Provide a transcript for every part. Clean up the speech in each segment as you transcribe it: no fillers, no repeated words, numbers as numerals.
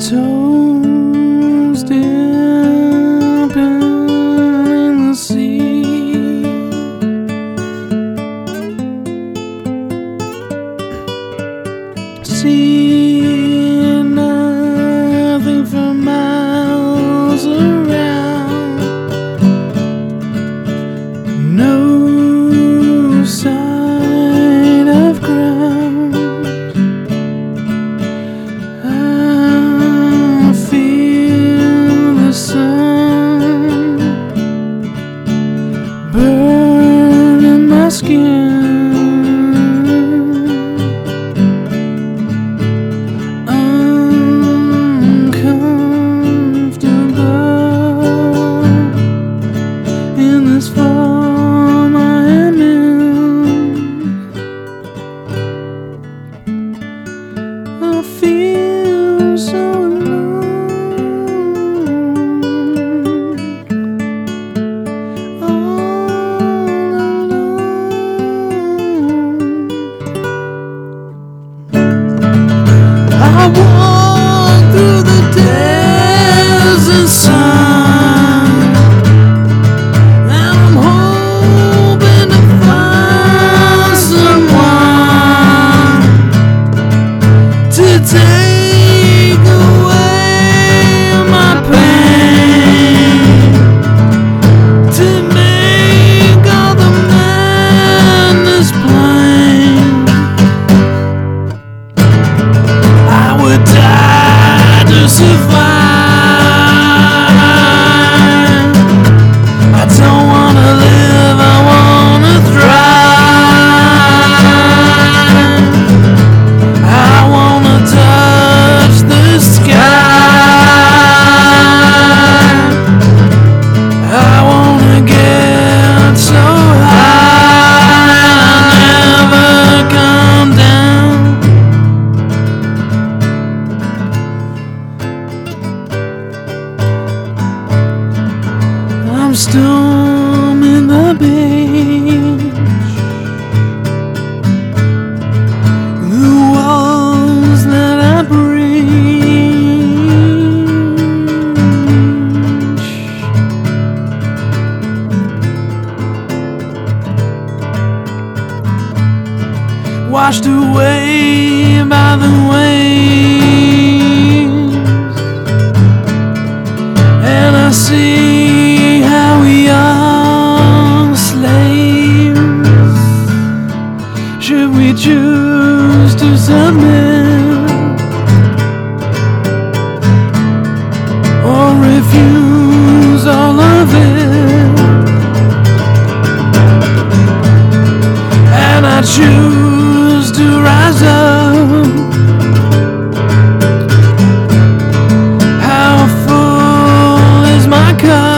toes dipping in the sea. See nothing for miles around. No sign of ground. I feel the sun burning my skin. Uncomfortable in this form I am in. I feel so alone, all alone. I walk through the desert sun, and I'm hoping to find someone to take away my pain, to make all the madness plain. I would die to survive. I don't wanna live, I wanna thrive. I wanna touch the sky. I wanna get so high I'll never come down. I'm storming the beach. The walls that I breach, washed away by the waves, and I see how we are slaves. Should we choose to submit or refuse all of it? And I choose to rise up. How full is my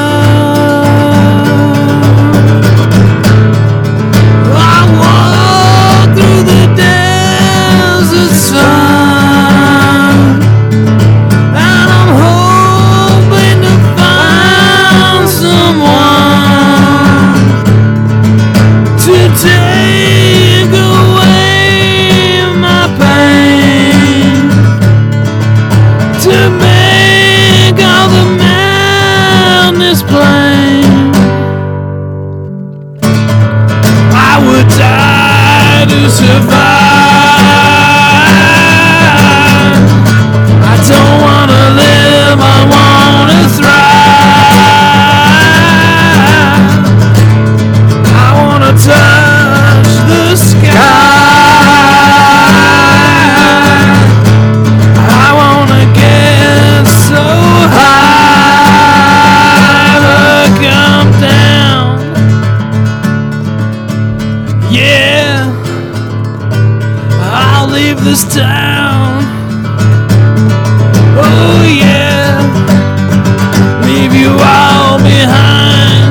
cup? I walk through the desert sun, and I'm hoping to find someone to take away my pain, to make all the madness plain. I would die to survive. I don't wanna live, I wanna thrive. I wanna touch the sky. I wanna get so high but come down. Yeah, I'll leave this town. Oh yeah, leave you all behind.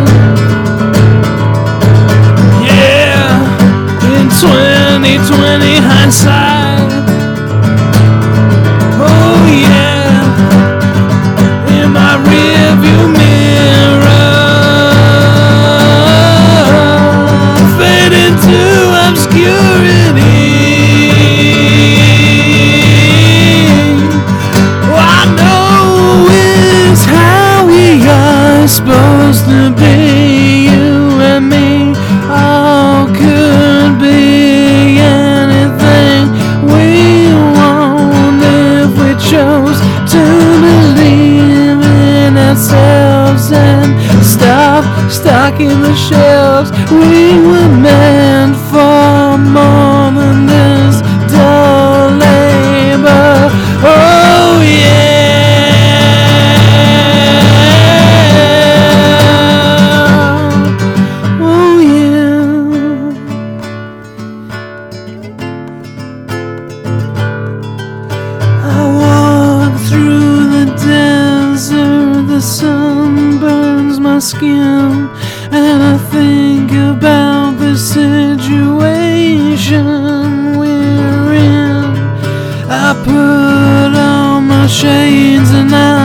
Yeah, in 2020 hindsight. Oh yeah, in my rearview mirror, fade into obscurity. Oh, I know stacking the shelves. We were meant for more than this dull labor. Oh yeah, oh yeah. I walk through the desert, the sun burns my skin, and I think about the situation we're in. I put on my shades and I